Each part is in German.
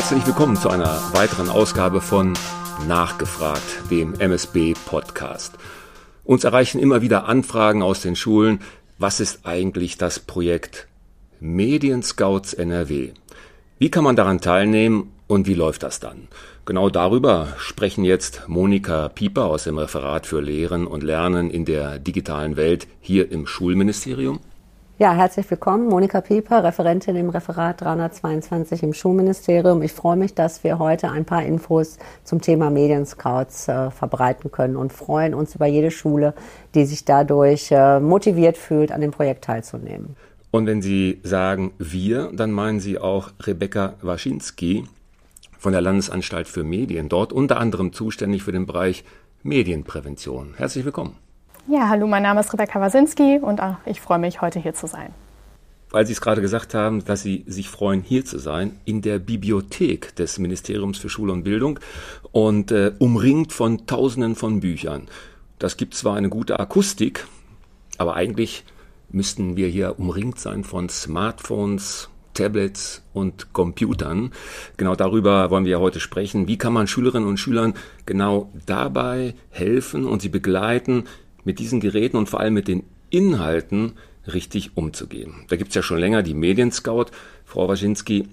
Herzlich willkommen zu einer weiteren Ausgabe von Nachgefragt, dem MSB-Podcast. Uns erreichen immer wieder Anfragen aus den Schulen. Was ist eigentlich das Projekt Medienscouts NRW? Wie kann man daran teilnehmen und wie läuft das dann? Genau darüber sprechen jetzt Monika Pieper aus dem Referat für Lehren und Lernen in der digitalen Welt hier im Schulministerium. Ja, herzlich willkommen. Monika Pieper, Referentin im Referat 322 im Schulministerium. Ich freue mich, dass wir heute ein paar Infos zum Thema Medienscouts verbreiten können und freuen uns über jede Schule, die sich dadurch motiviert fühlt, an dem Projekt teilzunehmen. Und wenn Sie sagen wir, dann meinen Sie auch Rebecca Waschinski von der Landesanstalt für Medien, dort unter anderem zuständig für den Bereich Medienprävention. Herzlich willkommen. Ja, hallo, mein Name ist Rebecca Waschinski und ich freue mich, heute hier zu sein. Weil Sie es gerade gesagt haben, dass Sie sich freuen, hier zu sein, in der Bibliothek des Ministeriums für Schule und Bildung und umringt von Tausenden von Büchern. Das gibt zwar eine gute Akustik, aber eigentlich müssten wir hier umringt sein von Smartphones, Tablets und Computern. Genau darüber wollen wir heute sprechen. Wie kann man Schülerinnen und Schülern genau dabei helfen und sie begleiten, mit diesen Geräten und vor allem mit den Inhalten richtig umzugehen? Da gibt es ja schon länger die Medienscout. Frau Waschinski,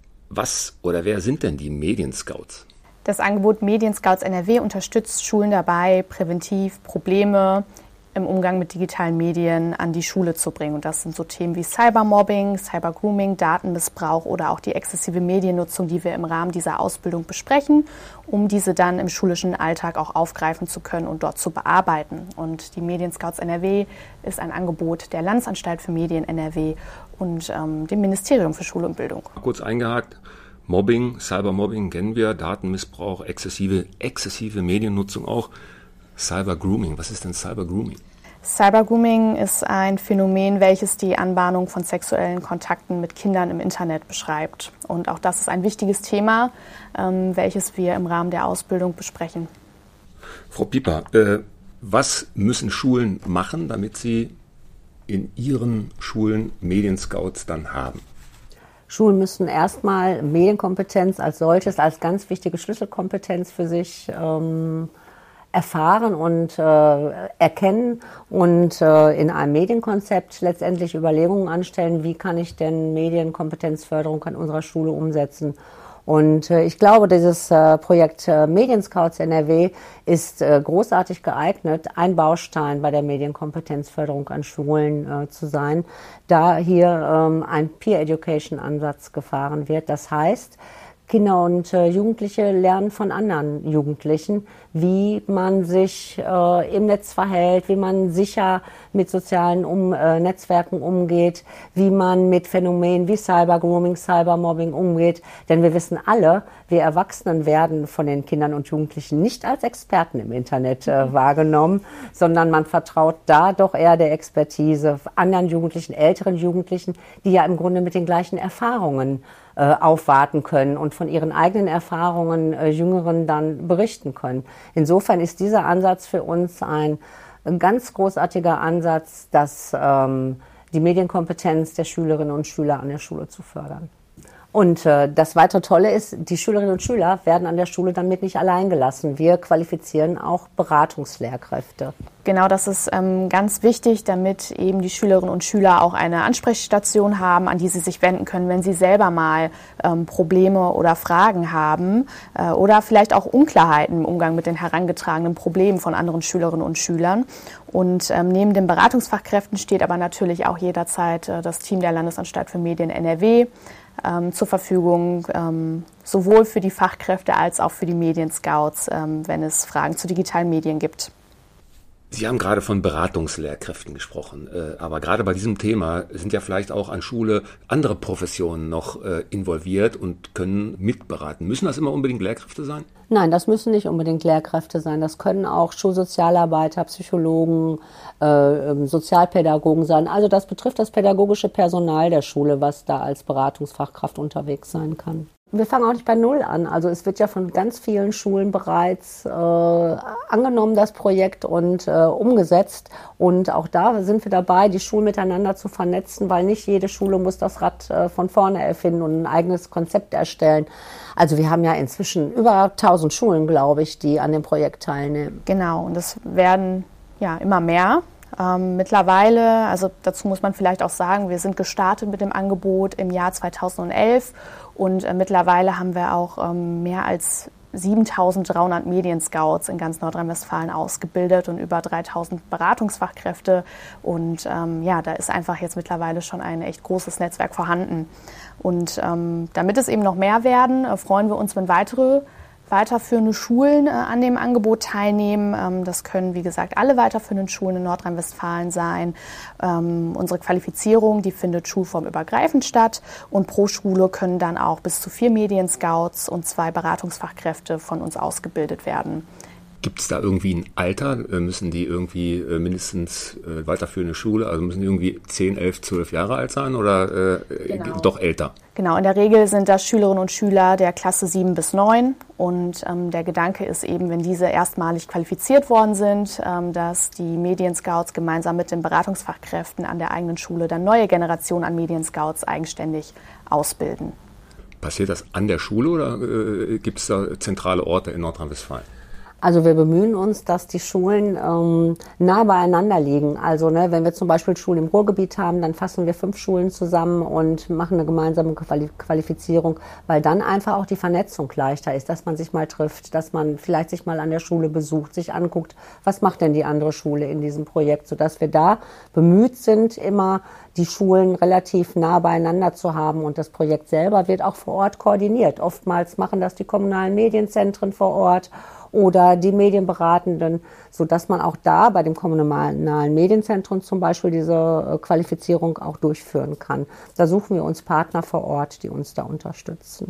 was oder wer sind denn die Medienscouts? Das Angebot Medienscouts NRW unterstützt Schulen dabei, präventiv Probleme im Umgang mit digitalen Medien an die Schule zu bringen. Und das sind so Themen wie Cybermobbing, Cybergrooming, Datenmissbrauch oder auch die exzessive Mediennutzung, die wir im Rahmen dieser Ausbildung besprechen, um diese dann im schulischen Alltag auch aufgreifen zu können und dort zu bearbeiten. Und die Medienscouts NRW ist ein Angebot der Landesanstalt für Medien NRW und dem Ministerium für Schule und Bildung. Kurz eingehakt. Mobbing, Cybermobbing kennen wir, Datenmissbrauch, exzessive Mediennutzung auch. Cybergrooming, was ist denn Cybergrooming? Cybergrooming ist ein Phänomen, welches die Anbahnung von sexuellen Kontakten mit Kindern im Internet beschreibt. Und auch das ist ein wichtiges Thema, welches wir im Rahmen der Ausbildung besprechen. Frau Pieper, was müssen Schulen machen, damit sie in ihren Schulen Medienscouts dann haben? Schulen müssen erstmal Medienkompetenz als solches, als ganz wichtige Schlüsselkompetenz für sich erfahren und erkennen und in einem Medienkonzept letztendlich Überlegungen anstellen, wie kann ich denn Medienkompetenzförderung an unserer Schule umsetzen. Und ich glaube, dieses Projekt Medienscouts NRW ist großartig geeignet, ein Baustein bei der Medienkompetenzförderung an Schulen zu sein, da hier ein Peer-Education-Ansatz gefahren wird. Das heißt, Kinder und Jugendliche lernen von anderen Jugendlichen, wie man sich im Netz verhält, wie man sicher mit sozialen Netzwerken umgeht, wie man mit Phänomenen wie Cybergrooming, Cybermobbing umgeht. Denn wir wissen alle, wir Erwachsenen werden von den Kindern und Jugendlichen nicht als Experten im Internet wahrgenommen, sondern man vertraut da doch eher der Expertise anderen Jugendlichen, älteren Jugendlichen, die ja im Grunde mit den gleichen Erfahrungen aufwarten können und von ihren eigenen Erfahrungen Jüngeren dann berichten können. Insofern ist dieser Ansatz für uns ein ganz großartiger Ansatz, die Medienkompetenz der Schülerinnen und Schüler an der Schule zu fördern. Und das weitere Tolle ist, die Schülerinnen und Schüler werden an der Schule damit nicht allein gelassen. Wir qualifizieren auch Beratungslehrkräfte. Genau, das ist ganz wichtig, damit eben die Schülerinnen und Schüler auch eine Ansprechstation haben, an die sie sich wenden können, wenn sie selber mal Probleme oder Fragen haben oder vielleicht auch Unklarheiten im Umgang mit den herangetragenen Problemen von anderen Schülerinnen und Schülern. Und neben den Beratungsfachkräften steht aber natürlich auch jederzeit das Team der Landesanstalt für Medien NRW zur Verfügung, sowohl für die Fachkräfte als auch für die Medienscouts, wenn es Fragen zu digitalen Medien gibt. Sie haben gerade von Beratungslehrkräften gesprochen, aber gerade bei diesem Thema sind ja vielleicht auch an Schule andere Professionen noch involviert und können mitberaten. Müssen das immer unbedingt Lehrkräfte sein? Nein, das müssen nicht unbedingt Lehrkräfte sein. Das können auch Schulsozialarbeiter, Psychologen, Sozialpädagogen sein. Also das betrifft das pädagogische Personal der Schule, was da als Beratungsfachkraft unterwegs sein kann. Wir fangen auch nicht bei Null an. Also es wird ja von ganz vielen Schulen bereits angenommen, das Projekt, und umgesetzt. Und auch da sind wir dabei, die Schulen miteinander zu vernetzen, weil nicht jede Schule muss das Rad von vorne erfinden und ein eigenes Konzept erstellen. Also wir haben ja inzwischen über 1000 Schulen, glaube ich, die an dem Projekt teilnehmen. Genau, und es werden ja immer mehr. Mittlerweile, also dazu muss man vielleicht auch sagen, wir sind gestartet mit dem Angebot im Jahr 2011 und mittlerweile haben wir auch mehr als 7.300 Medienscouts in ganz Nordrhein-Westfalen ausgebildet und über 3.000 Beratungsfachkräfte. Und da ist einfach jetzt mittlerweile schon ein echt großes Netzwerk vorhanden. Und damit es eben noch mehr werden, freuen wir uns, wenn weitere weiterführende Schulen an dem Angebot teilnehmen. Das können, wie gesagt, alle weiterführenden Schulen in Nordrhein-Westfalen sein. Unsere Qualifizierung, die findet schulformübergreifend statt. Und pro Schule können dann auch bis zu 4 Medienscouts und 2 Beratungsfachkräfte von uns ausgebildet werden. Gibt es da irgendwie ein Alter? Müssen die irgendwie mindestens weiterführende Schule, also müssen die irgendwie 10, 11, 12 Jahre alt sein oder doch älter? Genau, in der Regel sind das Schülerinnen und Schüler der Klasse 7 bis 9 und der Gedanke ist eben, wenn diese erstmalig qualifiziert worden sind, dass die Medienscouts gemeinsam mit den Beratungsfachkräften an der eigenen Schule dann neue Generationen an Medienscouts eigenständig ausbilden. Passiert das an der Schule oder gibt es da zentrale Orte in Nordrhein-Westfalen? Also wir bemühen uns, dass die Schulen nah beieinander liegen. Also wenn wir zum Beispiel Schulen im Ruhrgebiet haben, dann fassen wir 5 Schulen zusammen und machen eine gemeinsame Qualifizierung, weil dann einfach auch die Vernetzung leichter ist, dass man sich mal trifft, dass man vielleicht sich mal an der Schule besucht, sich anguckt, was macht denn die andere Schule in diesem Projekt, sodass wir da bemüht sind, immer die Schulen relativ nah beieinander zu haben. Und das Projekt selber wird auch vor Ort koordiniert. Oftmals machen das die kommunalen Medienzentren vor Ort oder die Medienberatenden, sodass man auch da bei dem kommunalen Medienzentrum zum Beispiel diese Qualifizierung auch durchführen kann. Da suchen wir uns Partner vor Ort, die uns da unterstützen.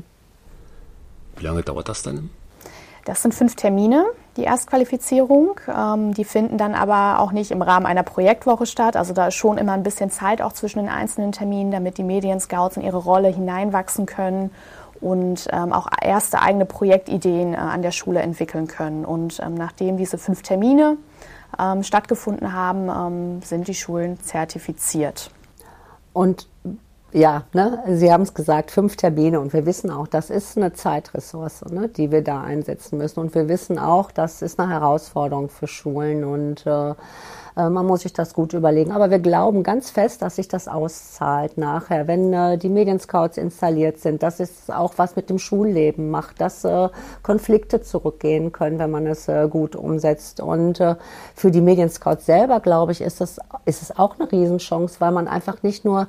Wie lange dauert das dann? Das sind 5 Termine, die Erstqualifizierung. Die finden dann aber auch nicht im Rahmen einer Projektwoche statt. Also da ist schon immer ein bisschen Zeit auch zwischen den einzelnen Terminen, damit die Medienscouts in ihre Rolle hineinwachsen können und auch erste eigene Projektideen an der Schule entwickeln können. Und nachdem diese 5 Termine stattgefunden haben, sind die Schulen zertifiziert. Und ja, Sie haben es gesagt, 5 Termine, und wir wissen auch, das ist eine Zeitressource, die wir da einsetzen müssen. Und wir wissen auch, das ist eine Herausforderung für Schulen und man muss sich das gut überlegen. Aber wir glauben ganz fest, dass sich das auszahlt nachher, wenn die Medienscouts installiert sind, dass es auch was mit dem Schulleben macht, dass Konflikte zurückgehen können, wenn man es gut umsetzt. Und für die Medienscouts selber, glaube ich, ist es auch eine Riesenchance, weil man einfach nicht nur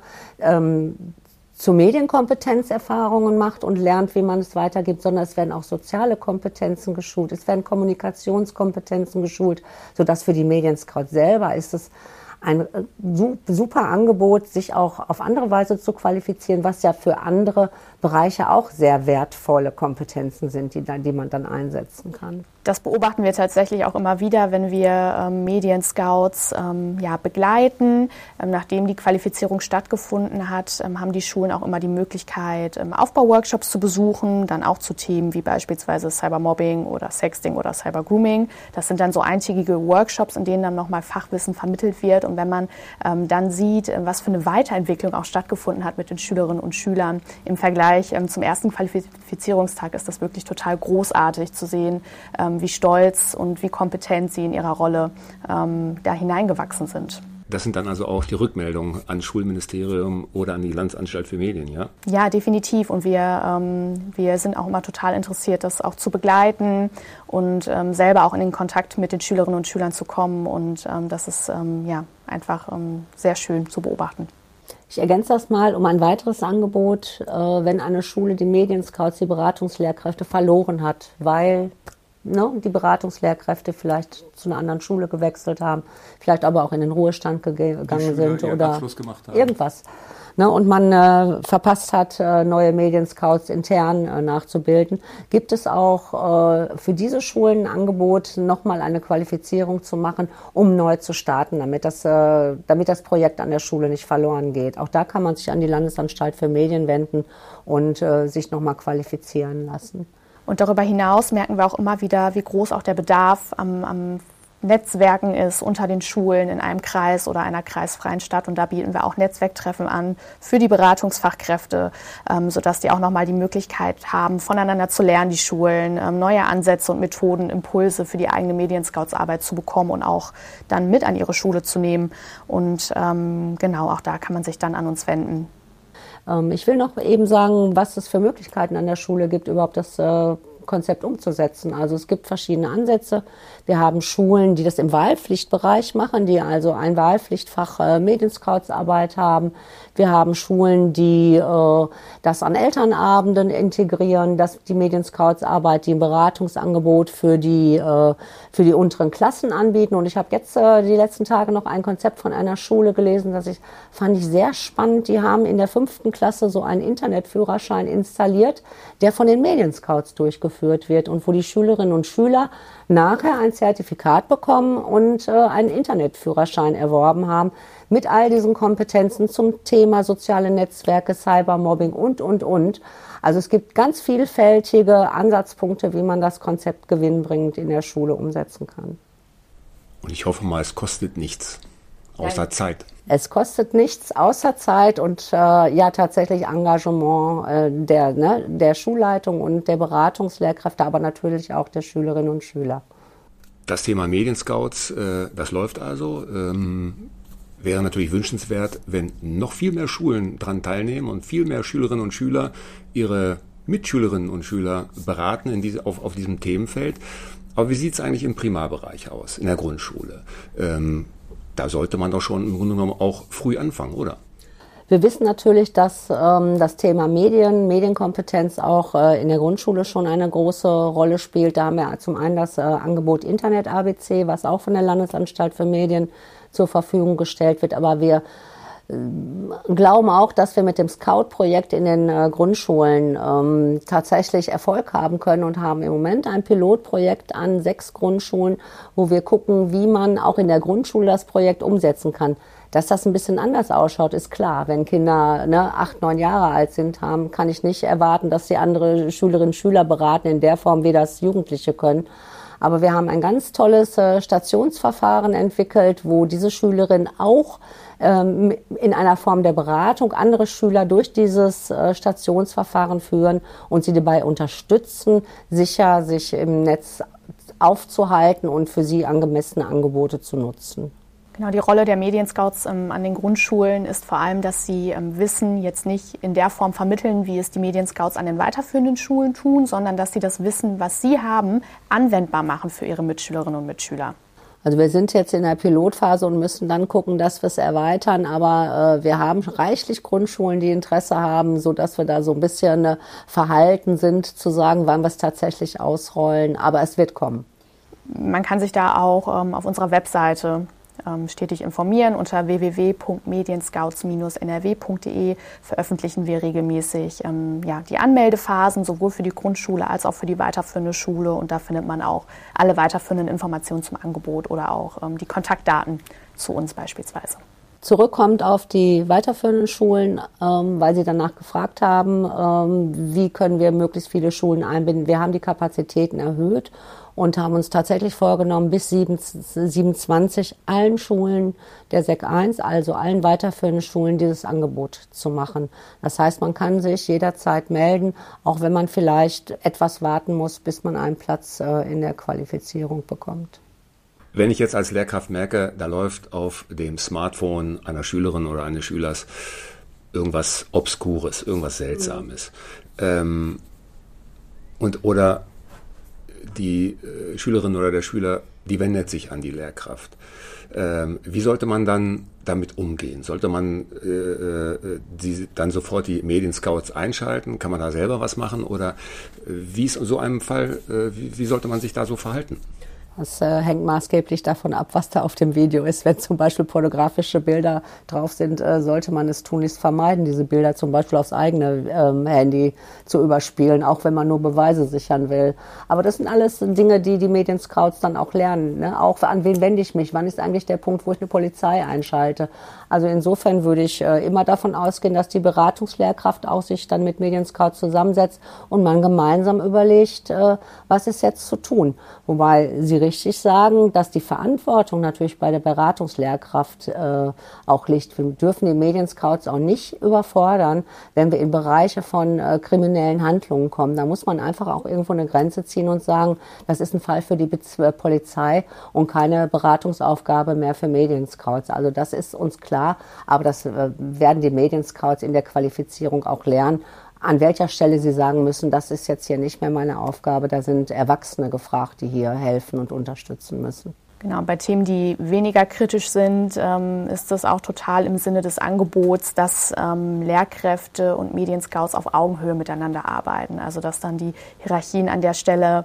zu Medienkompetenzerfahrungen macht und lernt, wie man es weitergibt, sondern es werden auch soziale Kompetenzen geschult, es werden Kommunikationskompetenzen geschult, sodass für die Medienscouts selber ist es ein super Angebot, sich auch auf andere Weise zu qualifizieren, was ja für andere Bereiche auch sehr wertvolle Kompetenzen sind, die man dann einsetzen kann. Das beobachten wir tatsächlich auch immer wieder, wenn wir Medienscouts begleiten. Nachdem die Qualifizierung stattgefunden hat, haben die Schulen auch immer die Möglichkeit, Aufbauworkshops zu besuchen, dann auch zu Themen wie beispielsweise Cybermobbing oder Sexting oder Cybergrooming. Das sind dann so eintägige Workshops, in denen dann nochmal Fachwissen vermittelt wird. Und wenn man dann sieht, was für eine Weiterentwicklung auch stattgefunden hat mit den Schülerinnen und Schülern im Vergleich zum ersten Qualifizierungstag, ist das wirklich total großartig zu sehen, wie stolz und wie kompetent sie in ihrer Rolle da hineingewachsen sind. Das sind dann also auch die Rückmeldungen an Schulministerium oder an die Landesanstalt für Medien, ja? Ja, definitiv. Und wir sind auch immer total interessiert, das auch zu begleiten und selber auch in den Kontakt mit den Schülerinnen und Schülern zu kommen. Und das ist einfach sehr schön zu beobachten. Ich ergänze das mal um ein weiteres Angebot, wenn eine Schule die Medienscouts, die Beratungslehrkräfte verloren hat, weil die Beratungslehrkräfte vielleicht zu einer anderen Schule gewechselt haben, vielleicht aber auch in den Ruhestand gegangen sind oder Abschluss gemacht haben. Irgendwas. Und man verpasst hat, neue Medienscouts intern nachzubilden. Gibt es auch für diese Schulen ein Angebot, nochmal eine Qualifizierung zu machen, um neu zu starten, damit das Projekt an der Schule nicht verloren geht. Auch da kann man sich an die Landesanstalt für Medien wenden und sich nochmal qualifizieren lassen. Und darüber hinaus merken wir auch immer wieder, wie groß auch der Bedarf am Netzwerken ist unter den Schulen in einem Kreis oder einer kreisfreien Stadt. Und da bieten wir auch Netzwerktreffen an für die Beratungsfachkräfte, sodass die auch nochmal die Möglichkeit haben, voneinander zu lernen, die Schulen, neue Ansätze und Methoden, Impulse für die eigene Medienscouts-Arbeit zu bekommen und auch dann mit an ihre Schule zu nehmen. Und genau, auch da kann man sich dann an uns wenden. Ich will noch eben sagen, was es für Möglichkeiten an der Schule gibt, überhaupt das Konzept umzusetzen. Also es gibt verschiedene Ansätze. Wir haben Schulen, die das im Wahlpflichtbereich machen, die also ein Wahlpflichtfach Medienscouts-Arbeit haben. Wir haben Schulen, die das an Elternabenden integrieren, dass die Medienscouts-Arbeit, die ein Beratungsangebot für die unteren Klassen anbieten. Und ich habe jetzt die letzten Tage noch ein Konzept von einer Schule gelesen, fand ich sehr spannend. Die haben in der 5. Klasse so einen Internetführerschein installiert, der von den Medienscouts durchgeführt wird und wo die Schülerinnen und Schüler nachher ein Zertifikat bekommen und einen Internetführerschein erworben haben mit all diesen Kompetenzen zum Thema soziale Netzwerke, Cybermobbing und. Also es gibt ganz vielfältige Ansatzpunkte, wie man das Konzept gewinnbringend in der Schule umsetzen kann. Und ich hoffe mal, es kostet nichts, außer Zeit. Es kostet nichts außer Zeit und tatsächlich Engagement der Schulleitung und der Beratungslehrkräfte, aber natürlich auch der Schülerinnen und Schüler. Das Thema Medienscouts, das läuft also. Wäre natürlich wünschenswert, wenn noch viel mehr Schulen daran teilnehmen und viel mehr Schülerinnen und Schüler ihre Mitschülerinnen und Schüler beraten auf diesem Themenfeld. Aber wie sieht es eigentlich im Primarbereich aus, in der Grundschule? Da sollte man doch schon im Grunde genommen auch früh anfangen, oder? Wir wissen natürlich, dass das Thema Medienkompetenz auch in der Grundschule schon eine große Rolle spielt. Da haben wir zum einen das Angebot Internet ABC, was auch von der Landesanstalt für Medien zur Verfügung gestellt wird. Aber wir glauben auch, dass wir mit dem Scout-Projekt in den Grundschulen tatsächlich Erfolg haben können und haben im Moment ein Pilotprojekt an 6 Grundschulen, wo wir gucken, wie man auch in der Grundschule das Projekt umsetzen kann. Dass das ein bisschen anders ausschaut, ist klar. Wenn Kinder 8, 9 Jahre alt sind, kann ich nicht erwarten, dass sie andere Schülerinnen und Schüler beraten in der Form, wie das Jugendliche können. Aber wir haben ein ganz tolles Stationsverfahren entwickelt, wo diese Schülerin auch in einer Form der Beratung andere Schüler durch dieses Stationsverfahren führen und sie dabei unterstützen, sicher sich im Netz aufzuhalten und für sie angemessene Angebote zu nutzen. Genau, die Rolle der Medienscouts an den Grundschulen ist vor allem, dass sie Wissen jetzt nicht in der Form vermitteln, wie es die Medienscouts an den weiterführenden Schulen tun, sondern dass sie das Wissen, was sie haben, anwendbar machen für ihre Mitschülerinnen und Mitschüler. Also wir sind jetzt in der Pilotphase und müssen dann gucken, dass wir es erweitern, aber wir haben reichlich Grundschulen, die Interesse haben, sodass wir da so ein bisschen verhalten sind, zu sagen, wann wir es tatsächlich ausrollen, aber es wird kommen. Man kann sich da auch auf unserer Webseite stetig informieren. Unter www.medienscouts-nrw.de veröffentlichen wir regelmäßig die Anmeldephasen, sowohl für die Grundschule als auch für die weiterführende Schule. Und da findet man auch alle weiterführenden Informationen zum Angebot oder auch die Kontaktdaten zu uns beispielsweise. Zurückkommt auf die weiterführenden Schulen, weil Sie danach gefragt haben, wie können wir möglichst viele Schulen einbinden. Wir haben die Kapazitäten erhöht und haben uns tatsächlich vorgenommen, bis 27 allen Schulen der SEC 1, also allen weiterführenden Schulen, dieses Angebot zu machen. Das heißt, man kann sich jederzeit melden, auch wenn man vielleicht etwas warten muss, bis man einen Platz in der Qualifizierung bekommt. Wenn ich jetzt als Lehrkraft merke, da läuft auf dem Smartphone einer Schülerin oder eines Schülers irgendwas Obskures, irgendwas Seltsames, oder die Schülerin oder der Schüler die wendet sich an die Lehrkraft. Wie sollte man dann damit umgehen? Sollte man dann sofort die Medienscouts einschalten? Kann man da selber was machen? Oder wie ist in so einem Fall, wie sollte man sich da so verhalten? Das hängt maßgeblich davon ab, was da auf dem Video ist. Wenn zum Beispiel pornografische Bilder drauf sind, sollte man es tunlichst vermeiden, diese Bilder zum Beispiel aufs eigene Handy zu überspielen, auch wenn man nur Beweise sichern will. Aber das sind alles Dinge, die die Medienscouts dann auch lernen. Ne? Auch an wen wende ich mich? Wann ist eigentlich der Punkt, wo ich eine Polizei einschalte? Also insofern würde ich immer davon ausgehen, dass die Beratungslehrkraft auch sich dann mit Medienscouts zusammensetzt und man gemeinsam überlegt, was ist jetzt zu tun. Wobei Sie richtig sagen, dass die Verantwortung natürlich bei der Beratungslehrkraft auch liegt. Wir dürfen die Medienscouts auch nicht überfordern, wenn wir in Bereiche von kriminellen Handlungen kommen. Da muss man einfach auch irgendwo eine Grenze ziehen und sagen, das ist ein Fall für die Polizei und keine Beratungsaufgabe mehr für Medienscouts. Also das ist uns klar, aber das werden die Medienscouts in der Qualifizierung auch lernen, an welcher Stelle sie sagen müssen, das ist jetzt hier nicht mehr meine Aufgabe, da sind Erwachsene gefragt, die hier helfen und unterstützen müssen. Genau, bei Themen, die weniger kritisch sind, ist das auch total im Sinne des Angebots, dass Lehrkräfte und Medienscouts auf Augenhöhe miteinander arbeiten. Also dass dann die Hierarchien an der Stelle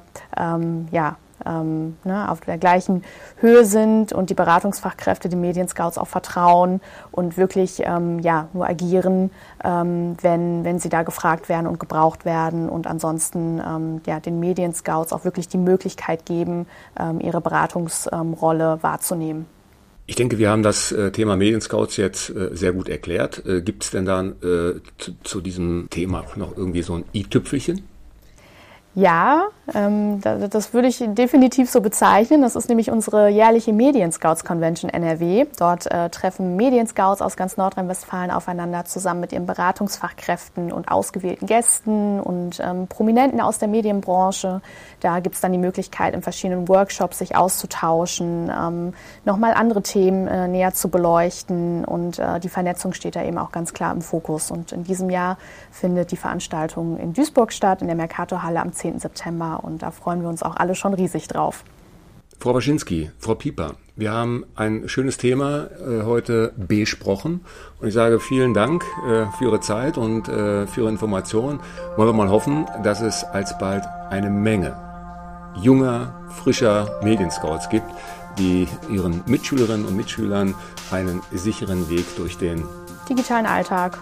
auf der gleichen Höhe sind und die Beratungsfachkräfte den Medienscouts auch vertrauen und wirklich nur agieren, wenn sie da gefragt werden und gebraucht werden und ansonsten den Medienscouts auch wirklich die Möglichkeit geben, ihre Beratungsrolle wahrzunehmen. Ich denke, wir haben das Thema Medienscouts jetzt sehr gut erklärt. Gibt es denn dann zu diesem Thema auch noch irgendwie so ein i-Tüpfelchen? Ja, das würde ich definitiv so bezeichnen. Das ist nämlich unsere jährliche Medienscouts Convention NRW. Dort treffen Medienscouts aus ganz Nordrhein-Westfalen aufeinander zusammen mit ihren Beratungsfachkräften und ausgewählten Gästen und Prominenten aus der Medienbranche. Da gibt es dann die Möglichkeit, in verschiedenen Workshops sich auszutauschen, nochmal andere Themen näher zu beleuchten und die Vernetzung steht da eben auch ganz klar im Fokus. Und in diesem Jahr findet die Veranstaltung in Duisburg statt, in der Mercatorhalle am 10. September und da freuen wir uns auch alle schon riesig drauf. Frau Waschinski, Frau Pieper, wir haben ein schönes Thema heute besprochen und ich sage vielen Dank für Ihre Zeit und für Ihre Informationen. Wollen wir mal hoffen, dass es alsbald eine Menge junger, frischer Medienscouts gibt, die ihren Mitschülerinnen und Mitschülern einen sicheren Weg durch den digitalen Alltag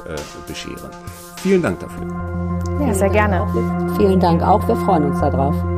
bescheren. Vielen Dank dafür. Ja, sehr gerne. Vielen Dank auch. Wir freuen uns darauf.